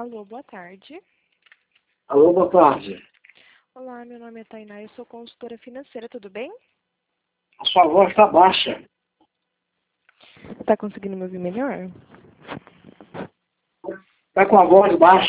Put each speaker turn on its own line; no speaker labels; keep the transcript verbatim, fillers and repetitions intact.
Alô, boa tarde.
Alô, boa tarde.
Olá, meu nome é Tainá, eu sou consultora financeira, tudo bem?
A sua voz está baixa.
Tá conseguindo me ouvir melhor?
Está com a voz baixa.